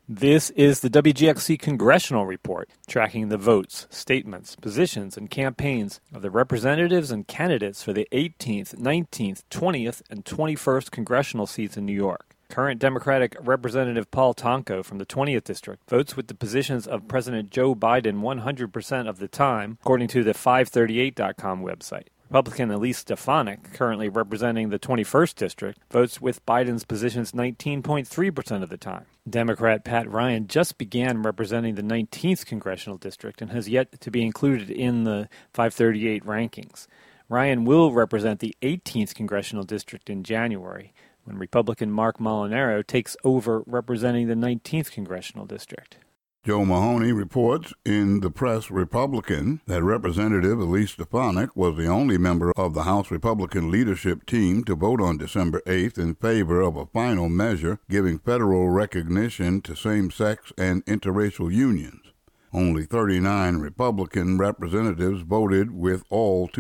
This is the WGXC Congressional Report, tracking the votes, statements, positions, and campaigns of the representatives and candidates for the 18th, 19th, 20th, and 21st congressional seats in New York. Current Democratic Representative Paul Tonko from the 20th District votes with the positions of President Joe Biden 100% of the time, according to the 538.com website. Republican Elise Stefanik, currently representing the 21st District, votes with Biden's positions 19.3% of the time. Democrat Pat Ryan just began representing the 19th Congressional District and has yet to be included in the 538 rankings. Ryan will represent the 18th Congressional District in January, when Republican Mark Molinaro takes over representing the 19th Congressional District. Joe Mahoney reports in the Press Republican that Representative Elise Stefanik was the only member of the House Republican leadership team to vote on December 8th in favor of a final measure giving federal recognition to same-sex and interracial unions. Only 39 Republican representatives voted with all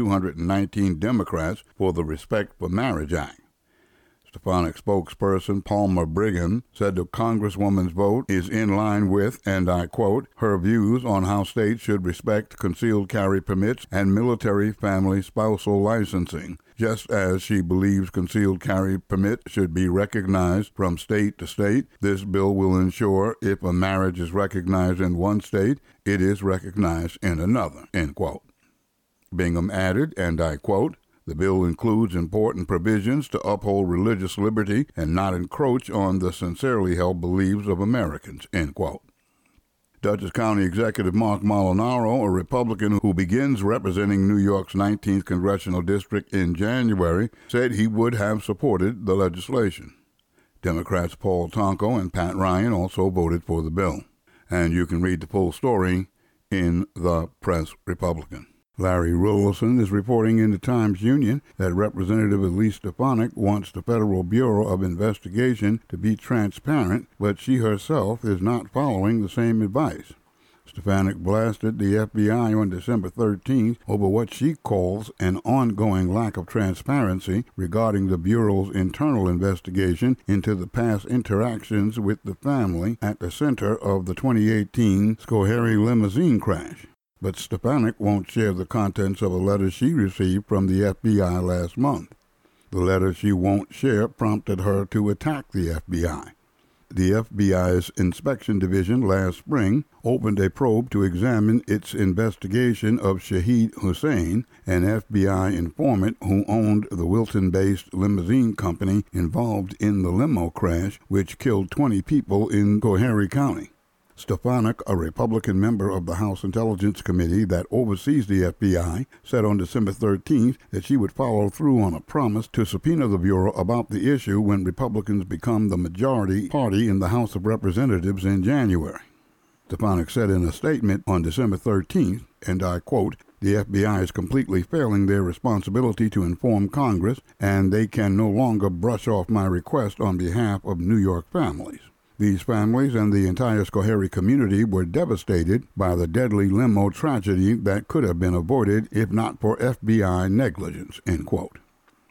219 Democrats for the Respect for Marriage Act. Stefanik spokesperson Palmer Brigham said the Congresswoman's vote is in line with, and I quote, her views on how states should respect concealed carry permits and military family spousal licensing, just as she believes concealed carry permits should be recognized from state to state. This bill will ensure if a marriage is recognized in one state, it is recognized in another, end quote. Bingham added, and I quote, the bill includes important provisions to uphold religious liberty and not encroach on the sincerely held beliefs of Americans, end quote. Dutchess County Executive Mark Molinaro, a Republican who begins representing New York's 19th Congressional District in January, said he would have supported the legislation. Democrats Paul Tonko and Pat Ryan also voted for the bill. And you can read the full story in the Press Republican. Larry Rulison is reporting in the Times-Union that Representative Elise Stefanik wants the Federal Bureau of Investigation to be transparent, but she herself is not following the same advice. Stefanik blasted the FBI on December 13th over what she calls an ongoing lack of transparency regarding the Bureau's internal investigation into the past interactions with the family at the center of the 2018 Schoharie limousine crash. But Stefanik won't share the contents of a letter she received from the FBI last month. The letter she won't share prompted her to attack the FBI. The FBI's Inspection Division last spring opened a probe to examine its investigation of Shahid Hussein, an FBI informant who owned the Wilton-based limousine company involved in the limo crash which killed 20 people in Schoharie County. Stefanik, a Republican member of the House Intelligence Committee that oversees the FBI, said on December 13th that she would follow through on a promise to subpoena the Bureau about the issue when Republicans become the majority party in the House of Representatives in January. Stefanik said in a statement on December 13th, and I quote, the FBI is completely failing their responsibility to inform Congress, and they can no longer brush off my request on behalf of New York families. These families and the entire Schoharie community were devastated by the deadly limo tragedy that could have been avoided if not for FBI negligence, end quote.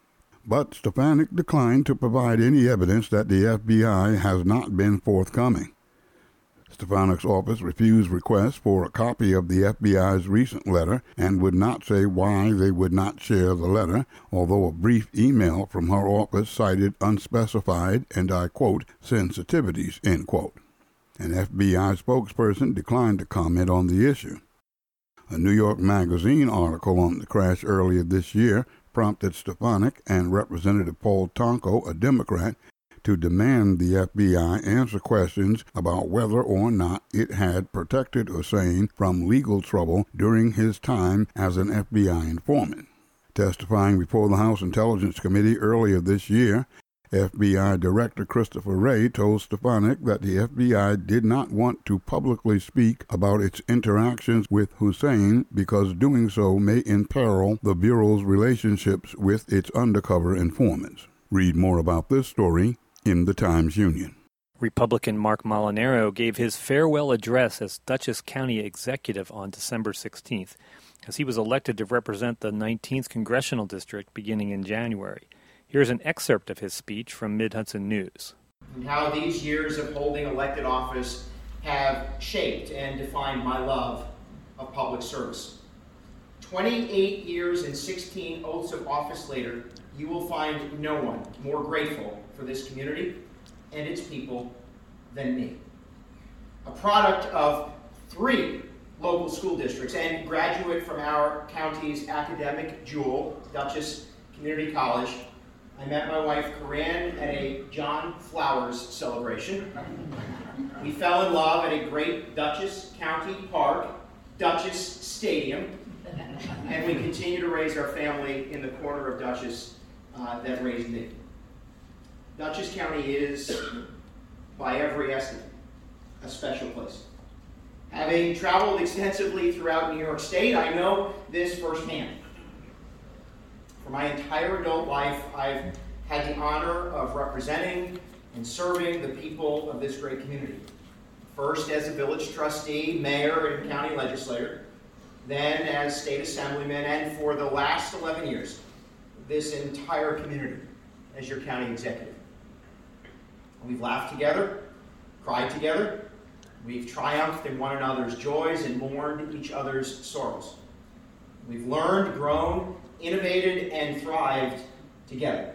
But Stefanik declined to provide any evidence that the FBI has not been forthcoming. Stefanik's office refused requests for a copy of the FBI's recent letter and would not say why they would not share the letter, although a brief email from her office cited unspecified, and I quote, sensitivities, end quote. An FBI spokesperson declined to comment on the issue. A New York Magazine article on the crash earlier this year prompted Stefanik and Representative Paul Tonko, a Democrat, to demand the FBI answer questions about whether or not it had protected Hussein from legal trouble during his time as an FBI informant. Testifying before the House Intelligence Committee earlier this year, FBI Director Christopher Wray told Stefanik that the FBI did not want to publicly speak about its interactions with Hussein because doing so may imperil the Bureau's relationships with its undercover informants. Read more about this story in the Times-Union. Republican Mark Molinaro gave his farewell address as Dutchess County Executive on December 16th, as he was elected to represent the 19th Congressional District beginning in January. Here's an excerpt of his speech from Mid-Hudson News. and how these years of holding elected office have shaped and defined my love of public service. 28 years and 16 oaths of office later, you will find no one more grateful for this community and its people than me. A product of 3 local school districts and graduate from our county's academic jewel, Dutchess Community College, I met my wife Corinne at a John Flowers celebration. We fell in love at a great Dutchess County Park, Dutchess Stadium, and we continue to raise our family in the corner of Dutchess that raised me. Dutchess County is, by every estimate, a special place. Having traveled extensively throughout New York State, I know this firsthand. For my entire adult life, I've had the honor of representing and serving the people of this great community. First as a village trustee, mayor, and county legislator, then as state assemblyman, and for the last 11 years, this entire community as your county executive. We've laughed together, cried together, we've triumphed in one another's joys and mourned each other's sorrows. We've learned, grown, innovated, and thrived together.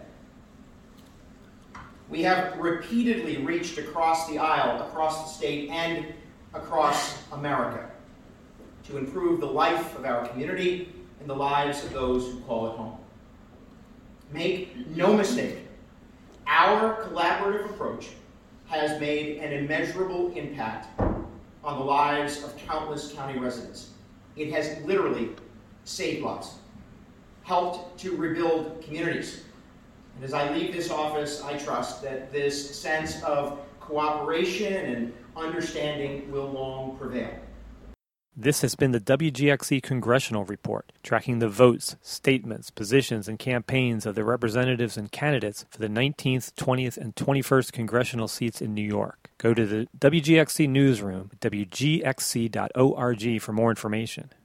We have repeatedly reached across the aisle, across the state, and across America to improve the life of our community and the lives of those who call it home. Make no mistake, our collaborative approach has made an immeasurable impact on the lives of countless county residents. It has literally saved lives, helped to rebuild communities. And as I leave this office, I trust that this sense of cooperation and understanding will long prevail. This has been the WGXC Congressional Report, tracking the votes, statements, positions, and campaigns of the representatives and candidates for the 19th, 20th, and 21st congressional seats in New York. Go to the WGXC newsroom at wgxc.org for more information.